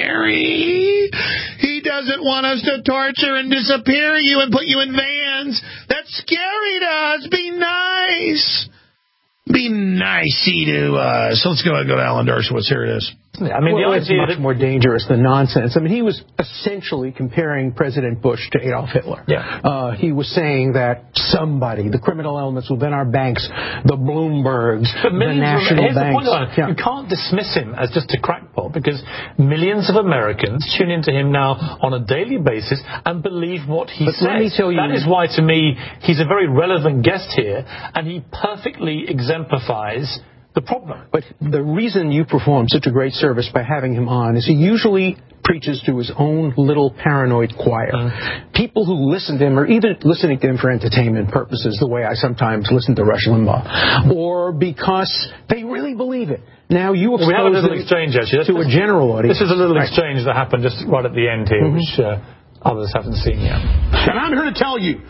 scary. He doesn't want us to torture and disappear you and put you in vans. That's scary to us. Be nice. Be nicey to us. So let's go ahead and go to Alan Dershowitz. Here it is. I mean, the idea is much more dangerous than nonsense. I mean, he was essentially comparing President Bush to Adolf Hitler. Yeah. He was saying that somebody, the criminal elements within our banks, the Bloombergs, the national banks. You can't dismiss him as just a crackpot because millions of Americans tune into him now on a daily basis and believe what he says. Let me tell you, that is why, to me, he's a very relevant guest here, and he perfectly exemplifies the problem. But the reason you perform such a great service by having him on is he usually preaches to his own little paranoid choir. People who listen to him are either listening to him for entertainment purposes, the way I sometimes listen to Rush Limbaugh, or because they really believe it. Now, you expose we have a little exchange, actually. to a general audience. This is a little exchange that happened just right at the end here, which others haven't seen yet. And I'm here to tell you,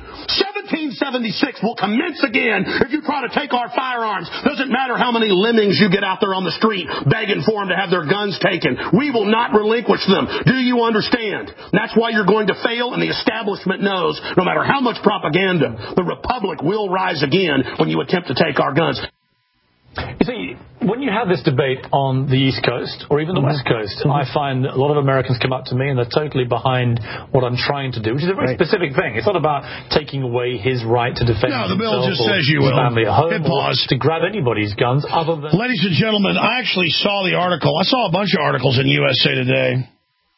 1776 will commence again if you try to take our firearms. Doesn't matter how many lemmings you get out there on the street begging for them to have their guns taken. We will not relinquish them. Do you understand? That's why you're going to fail, and the establishment knows no matter how much propaganda, the Republic will rise again when you attempt to take our guns. You see, when you have this debate on the East Coast or even the West Coast, I find a lot of Americans come up to me and they're totally behind what I'm trying to do, which is a very specific thing. It's not about taking away his right to defend the bill just says his you will. family at home Hit or pause. to grab anybody's guns other than... Ladies and gentlemen, I actually saw the article. I saw a bunch of articles in USA Today.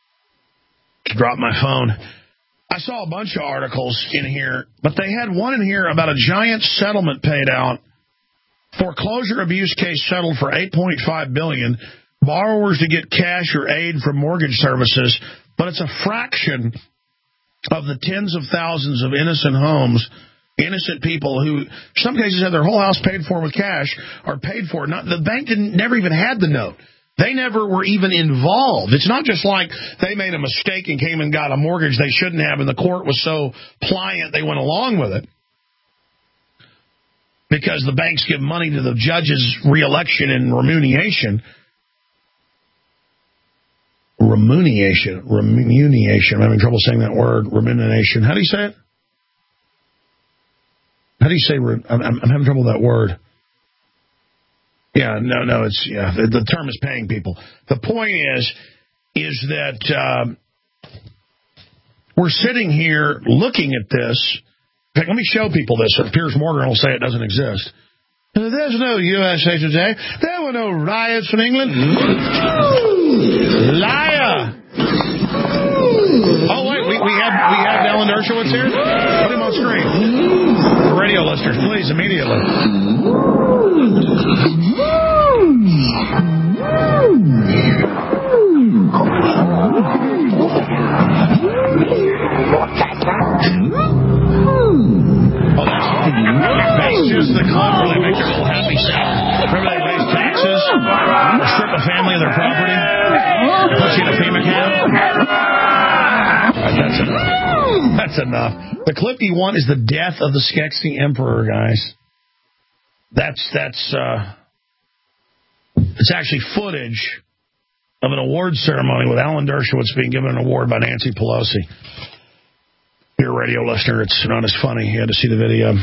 Dropped my phone. I saw a bunch of articles in here, but they had one in here about a giant settlement paid out. Foreclosure abuse case settled for $8.5 billion. Borrowers to get cash or aid from mortgage services, but it's a fraction of the tens of thousands of innocent homes, innocent people who, in some cases, had their whole house paid for with cash, or paid for. The bank never even had the note. They never were even involved. It's not just like they made a mistake and came and got a mortgage they shouldn't have, and the court was so pliant they went along with it. Because the banks give money to the judge's reelection and remuneration. Remuneration. I'm having trouble saying that word. Remuneration. How do you say it? How do you say? I'm having trouble with that word. Yeah, no. It's the term is paying people. The point is that we're sitting here looking at this. In fact, let me show people this. Piers Morgan will say it doesn't exist. There's no USA Today. There were no riots in England. Liar! Oh, wait, we have Alan Dershowitz here? Put him on screen. Radio listeners, please, immediately. Oh, that's just the club where they make their little happy sound. Remember they raise taxes or strip a family of their property? Put you in a FEMA camp? That's enough. That's enough. The clip you want is the death of the Skeksis Emperor, guys. It's actually footage of an award ceremony with Alan Dershowitz being given an award by Nancy Pelosi. Your radio listener, it's not as funny. You had to see the video.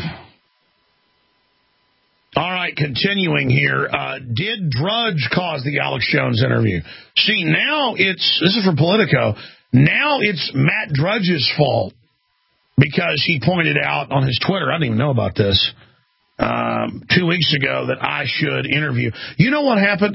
All right, continuing here. Did Drudge cause the Alex Jones interview? See, now this is from Politico. Now it's Matt Drudge's fault because he pointed out on his Twitter, I didn't even know about this, 2 weeks ago that I should interview. You know what happened?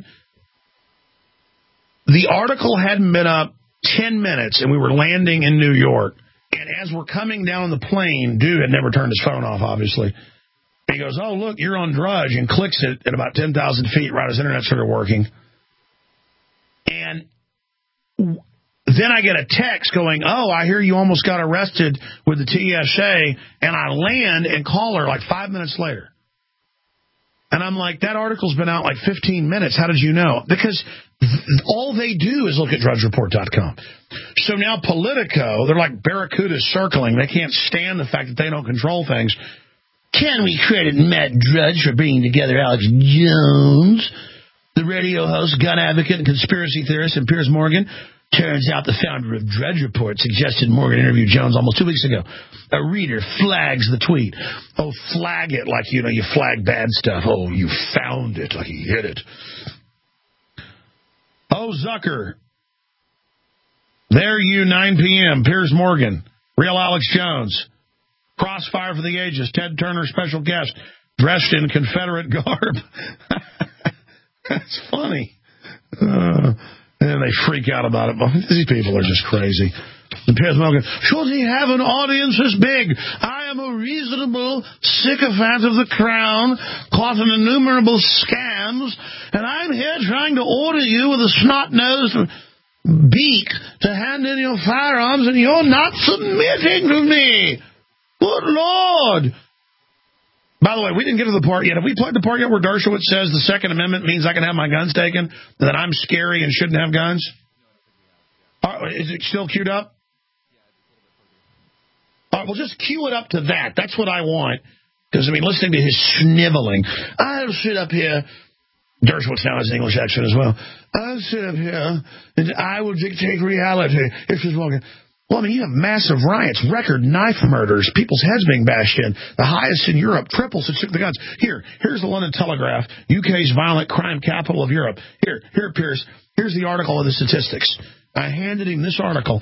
The article hadn't been up 10 minutes, and we were landing in New York. And as we're coming down the plane, dude had never turned his phone off, obviously. He goes, oh, look, you're on Drudge, and clicks it at about 10,000 feet right as internet started working. And Then I get a text going, oh, I hear you almost got arrested with the TSA, and I land and call her like 5 minutes later. And I'm like, that article's been out like 15 minutes. How did you know? Because all they do is look at DrudgeReport.com. So now Politico, they're like barracudas circling. They can't stand the fact that they don't control things. Can we credit Matt Drudge for bringing together Alex Jones, the radio host, gun advocate, and conspiracy theorist, and Piers Morgan? Turns out the founder of Drudge Report suggested Morgan interview Jones almost 2 weeks ago. A reader flags the tweet. Oh, flag it like, you flag bad stuff. Oh, you found it like he hid it. Oh, Zucker. There you, 9 p.m. Piers Morgan. Real Alex Jones. Crossfire for the Ages. Ted Turner, special guest. Dressed in Confederate garb. That's funny. And they freak out about it. These people are just crazy. And Piers Morgan, should he have an audience this big? I am a reasonable sycophant of the crown, caught in innumerable scams, and I'm here trying to order you with a snot-nosed beak to hand in your firearms, and you're not submitting to me. Good Lord. By the way, we didn't get to the part yet. Have we played the part yet where Dershowitz says the Second Amendment means I can have my guns taken, and that I'm scary and shouldn't have guns? Is it still queued up? All right, well, just cue it up to that. That's what I want. Because, listening to his sniveling. I'll sit up here. Dershowitz now has an English accent as well. I'll sit up here, and I will dictate reality. If she's walking... Well, you have massive riots, record knife murders, people's heads being bashed in, the highest in Europe, triples that took the guns. Here's the London Telegraph, UK's violent crime capital of Europe. Here, Piers, here's the article of the statistics. I handed him this article,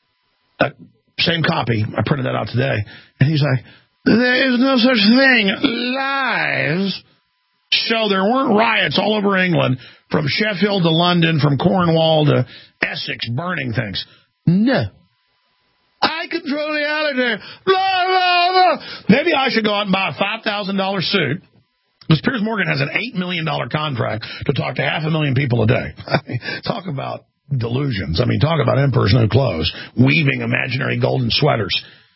same copy, I printed that out today, and he's like, there is no such thing, lies. So there weren't riots all over England, from Sheffield to London, from Cornwall to Essex, burning things. No. I control reality. Blah, blah, blah. Maybe I should go out and buy a $5,000 suit. Because Piers Morgan has an $8 million contract to talk to 500,000 people a day. Talk about delusions. Talk about emperor's new clothes. Weaving imaginary golden sweaters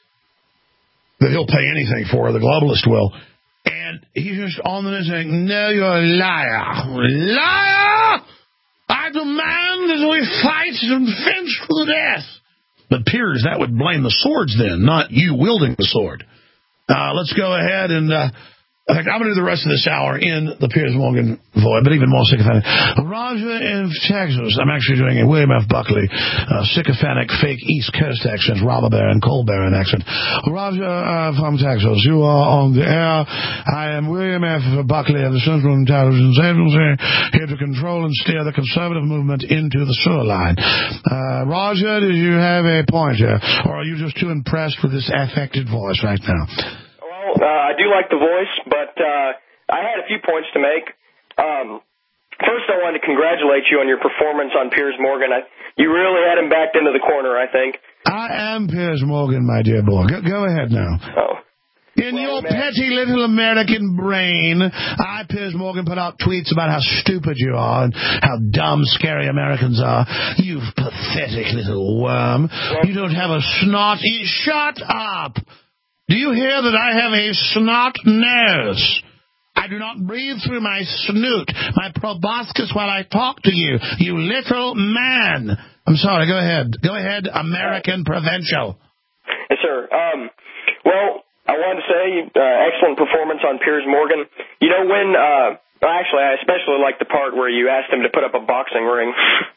that he'll pay anything for, the globalist will. And he's just on the news saying, no, you're a liar. Liar! I demand that we fight and fence to the death. But Piers, that would blame the swords then, not you wielding the sword. Let's go ahead and... in fact, I'm going to do the rest of this hour in the Piers Morgan voice, but even more sycophantic. Roger in Texas. I'm actually doing a William F. Buckley, sycophantic, fake East Coast accent, robber baron, coal baron accent. Roger from Texas. You are on the air. I am William F. Buckley of the Central Intelligence Agency, here to control and steer the conservative movement into the sewer line. Roger, do you have a point here? Or are you just too impressed with this affected voice right now? I do like the voice, but I had a few points to make. First, I wanted to congratulate you on your performance on Piers Morgan. You really had him backed into the corner, I think. I am Piers Morgan, my dear boy. Go ahead now. Oh. In your petty little American brain, I, Piers Morgan, put out tweets about how stupid you are and how dumb, scary Americans are. You pathetic little worm. You don't have a snot. Shut up. Do you hear that I have a snot nose? I do not breathe through my snoot, my proboscis while I talk to you, you little man. I'm sorry, go ahead. Go ahead, American Provincial. Yes, sir. Well, I wanted to say excellent performance on Piers Morgan. You know when, actually, I especially like the part where you asked him to put up a boxing ring.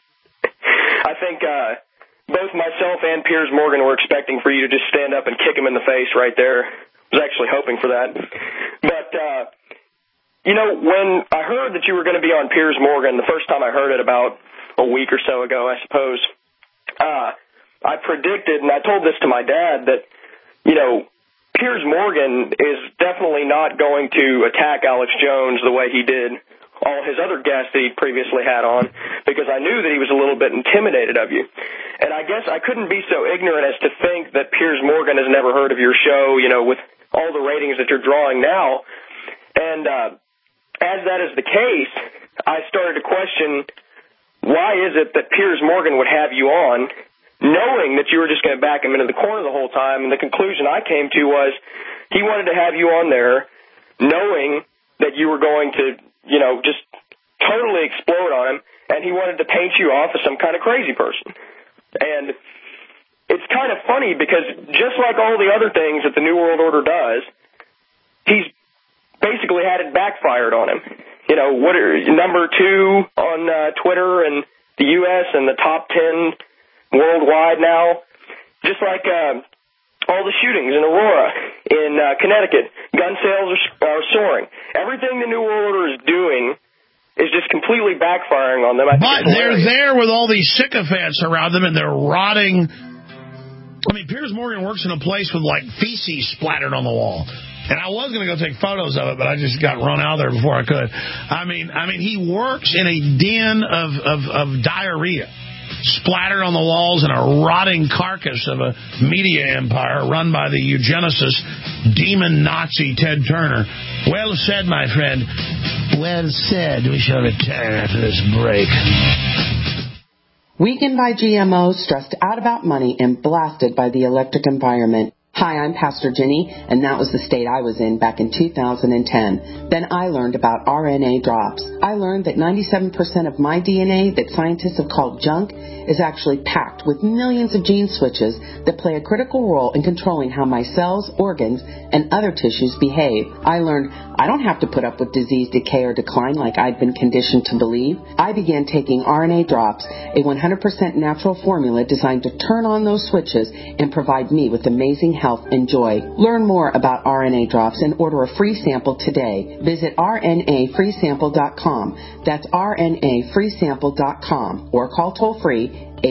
I think... both myself and Piers Morgan were expecting for you to just stand up and kick him in the face right there. I was actually hoping for that. But, when I heard that you were going to be on Piers Morgan, the first time I heard it about a week or so ago, I suppose, I predicted, and I told this to my dad, that, Piers Morgan is definitely not going to attack Alex Jones the way he did all his other guests that he previously had on, because I knew that he was a little bit intimidated of you. And I guess I couldn't be so ignorant as to think that Piers Morgan has never heard of your show, with all the ratings that you're drawing now. And as that is the case, I started to question, why is it that Piers Morgan would have you on knowing that you were just going to back him into the corner the whole time. And the conclusion I came to was he wanted to have you on there knowing that you were going to, just totally explode on him, and he wanted to paint you off as some kind of crazy person. And it's kind of funny because just like all the other things that the New World Order does, he's basically had it backfired on him. What are number 2 on Twitter and the U.S. and the top 10 worldwide now? Just like all the shootings in Aurora, in Connecticut, gun sales are soaring. Everything the New World Order is doing is just completely backfiring on them. But they're there with all these sycophants around them, and they're rotting. I mean, Piers Morgan works in a place with, feces splattered on the wall. And I was going to go take photos of it, but I just got run out there before I could. I mean, he works in a den of diarrhea, splattered on the walls, and a rotting carcass of a media empire run by the eugenicist demon Nazi Ted Turner. Well said, my friend. Well said. We shall return after this break. Weakened by GMOs, stressed out about money, and blasted by the electric environment. Hi, I'm Pastor Jenny, and that was the state I was in back in 2010. Then I learned about RNA drops. I learned that 97% of my DNA that scientists have called junk is actually packed with millions of gene switches that play a critical role in controlling how my cells, organs, and other tissues behave. I learned I don't have to put up with disease, decay, or decline like I'd been conditioned to believe. I began taking RNA drops, a 100% natural formula designed to turn on those switches and provide me with amazing health and joy. Learn more about RNA drops and order a free sample today. Visit rnafreesample.com. That's rnafreesample.com or call toll-free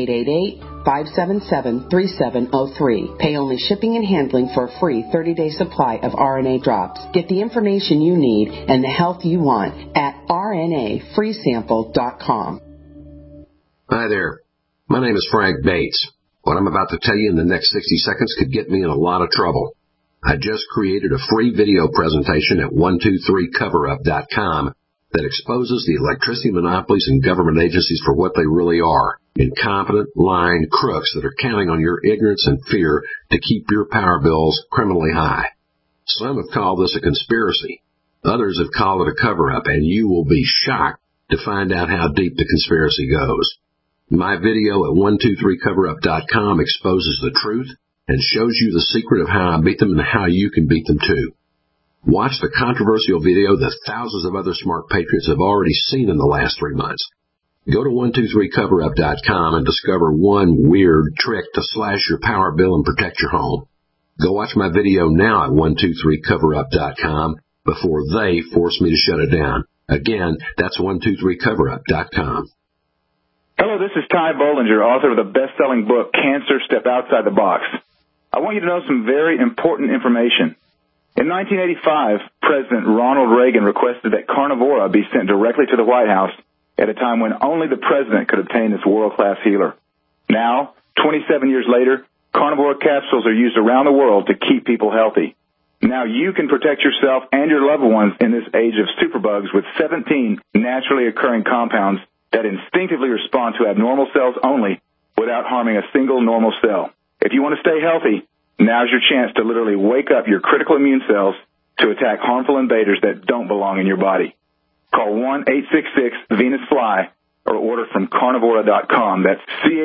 888-577-3703. Pay only shipping and handling for a free 30-day supply of RNA drops. Get the information you need and the health you want at rnafreesample.com. Hi there. My name is Frank Bates. What I'm about to tell you in the next 60 seconds could get me in a lot of trouble. I just created a free video presentation at 123coverup.com that exposes the electricity monopolies and government agencies for what they really are. Incompetent, lying crooks that are counting on your ignorance and fear to keep your power bills criminally high. Some have called this a conspiracy. Others have called it a cover-up, and you will be shocked to find out how deep the conspiracy goes. My video at 123coverup.com exposes the truth and shows you the secret of how I beat them and how you can beat them too. Watch the controversial video that thousands of other smart patriots have already seen in the last 3 months. Go to 123coverup.com and discover one weird trick to slash your power bill and protect your home. Go watch my video now at 123coverup.com before they force me to shut it down. Again, that's 123coverup.com. Hello, this is Ty Bollinger, author of the best-selling book, Cancer, Step Outside the Box. I want you to know some very important information. In 1985, President Ronald Reagan requested that Carnivora be sent directly to the White House at a time when only the president could obtain this world-class healer. Now, 27 years later, Carnivora capsules are used around the world to keep people healthy. Now you can protect yourself and your loved ones in this age of superbugs with 17 naturally occurring compounds that instinctively respond to abnormal cells only without harming a single normal cell. If you want to stay healthy, now's your chance to literally wake up your critical immune cells to attack harmful invaders that don't belong in your body. Call 1-866-VENUS-FLY or order from carnivora.com. That's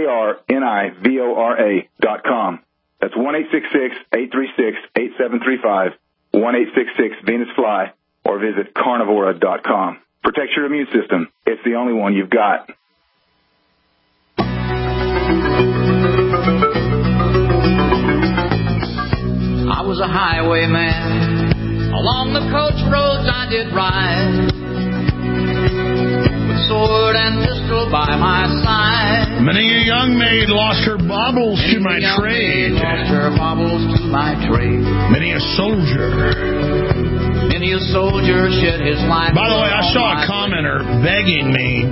carnivora.com. That's 1-866-836-8735, 1-866-VENUS-FLY, or visit carnivora.com. Protect your immune system. It's the only one you've got. I was a highwayman. Along the coach roads I did ride, with sword and pistol by my side. Many a young maid lost her baubles to my trade. Lost her baubles to my trade. Many a soldier. Many a soldier shed his life. By the way, I saw a commenter begging me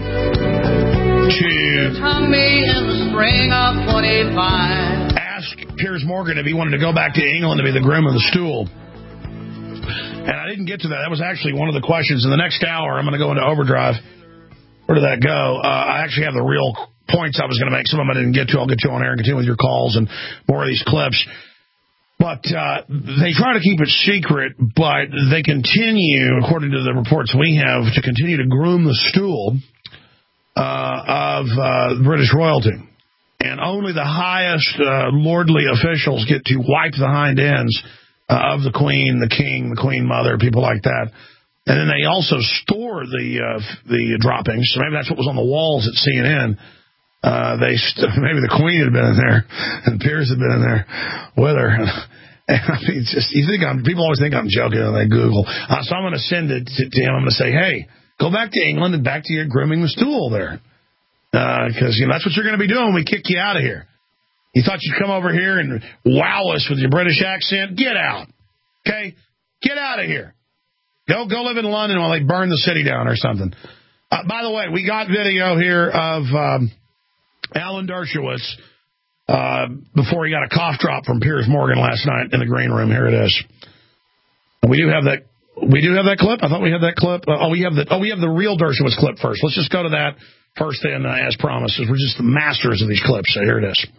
to hung me in the spring of 25. Ask Piers Morgan if he wanted to go back to England to be the groom of the stool. And I didn't get to that. That was actually one of the questions. In the next hour, I'm going to go into overdrive. Where did that go? I actually have the real points I was going to make. Some of them I didn't get to. I'll get to on air and continue with your calls and more of these clips. But they try to keep it secret, but they continue, according to the reports we have, to continue to groom the stool of British royalty. And only the highest lordly officials get to wipe the hind ends of the Queen, the King, the Queen Mother, people like that. And then they also store the droppings. So maybe that's what was on the walls at CNN. Maybe the Queen had been in there, and Piers had been in there with her. I mean, people always think I'm joking when they Google. So I'm going to send it to him. I'm going to say, hey, go back to England and back to your grooming the stool there. Because that's what you're going to be doing when we kick you out of here. You thought you'd come over here and wow us with your British accent? Get out. Okay? Get out of here. Go live in London while they burn the city down or something. By the way, we got video here of Alan Dershowitz before he got a cough drop from Piers Morgan last night in the green room. Here it is. We do have that. We do have that clip. I thought we had that clip. We have the real Dershowitz clip first. Let's just go to that first, then, as promised. We're just the masters of these clips. So here it is.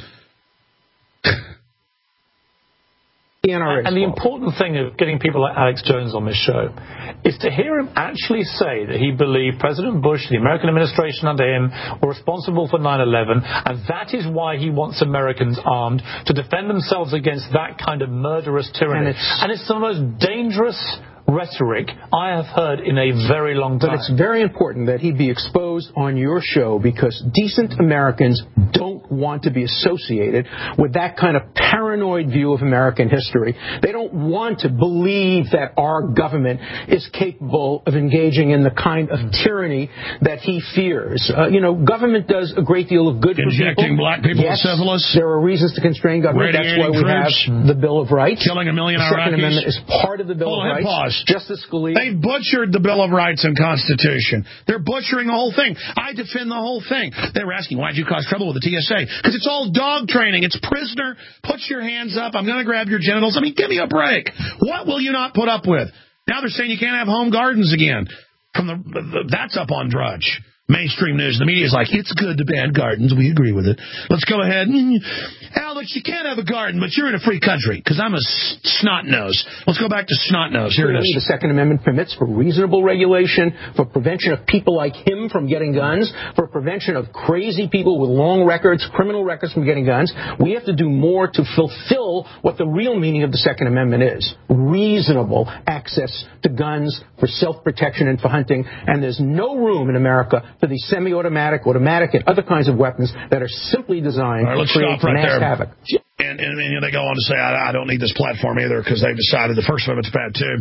And the important thing of getting people like Alex Jones on this show is to hear him actually say that he believed President Bush, the American administration under him, were responsible for 9/11, and that is why he wants Americans armed to defend themselves against that kind of murderous tyranny. And it's the most dangerous rhetoric I have heard in a very long time. But it's very important that he be exposed on your show, because decent Americans don't want to be associated with that kind of paranoid view of American history. They don't want to believe that our government is capable of engaging in the kind of tyranny that he fears. Government does a great deal of good for people. Injecting black people with syphilis. There are reasons to constrain government. That's why we have the Bill of Rights. Killing 1 million Iraqis. The Second Amendment is part of the Bill of Rights. Pause. Justice Scalia. They butchered the Bill of Rights and Constitution. They're butchering the whole thing. I defend the whole thing. They were asking, why'd you cause trouble with the TSA? Because it's all dog training. It's prisoner. Put your hands up. I'm going to grab your genitals. I mean, give me a break. What will you not put up with? Now they're saying you can't have home gardens again. That's up on Drudge. Mainstream news. The media is like, it's good to ban gardens. We agree with it. Let's go ahead. Alex, you can't have a garden, but you're in a free country, because I'm a snot nose. Let's go back to snot nose. Here it is. The Second Amendment permits for reasonable regulation, for prevention of people like him from getting guns, for prevention of crazy people with long records, criminal records from getting guns. We have to do more to fulfill what the real meaning of the Second Amendment is. Reasonable access to guns for self-protection and for hunting. And there's no room in America for these semi-automatic, automatic, and other kinds of weapons that are simply designed to create mass havoc. And they go on to say, I don't need this platform either, because they've decided the First Amendment's bad too.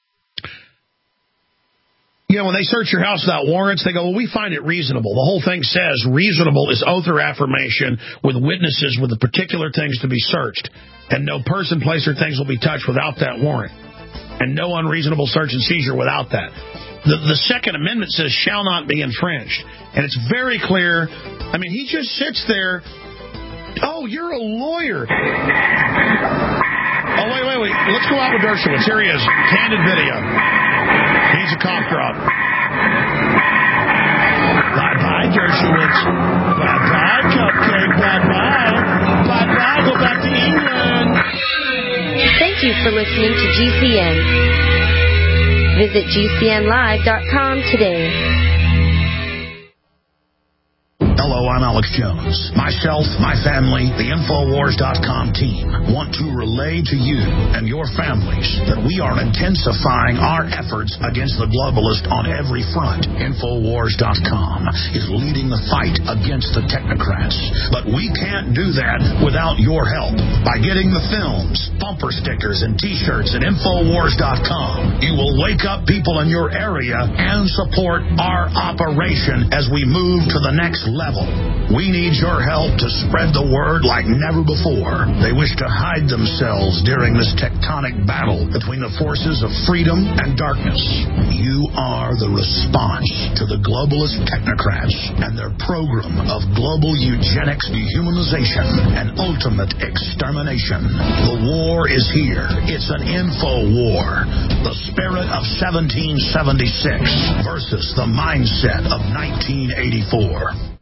When they search your house without warrants, they go, well, we find it reasonable. The whole thing says reasonable is oath or affirmation with witnesses with the particular things to be searched. And no person, place, or things will be touched without that warrant. And no unreasonable search and seizure without that. The Second Amendment says shall not be infringed. And it's very clear. I mean, he just sits there. Oh, you're a lawyer. Oh, wait. Let's go out with Dershowitz. Here he is. Candid video. He's a cough drop. Bye-bye, Dershowitz. Bye-bye, Cupcake. Bye-bye. Bye-bye. Go back to England. Thank you for listening to GCN. Visit GCNlive.com today. Hello, I'm Alex Jones. Myself, my family, the Infowars.com team want to relay to you and your families that we are intensifying our efforts against the globalist on every front. Infowars.com is leading the fight against the technocrats. But we can't do that without your help. By getting the films, bumper stickers, and T-shirts at Infowars.com, you will wake up people in your area and support our operation as we move to the next level. We need your help to spread the word like never before. They wish to hide themselves during this tectonic battle between the forces of freedom and darkness. You are the response to the globalist technocrats and their program of global eugenics, dehumanization, and ultimate extermination. The war is here. It's an info war. The spirit of 1776 versus the mindset of 1984.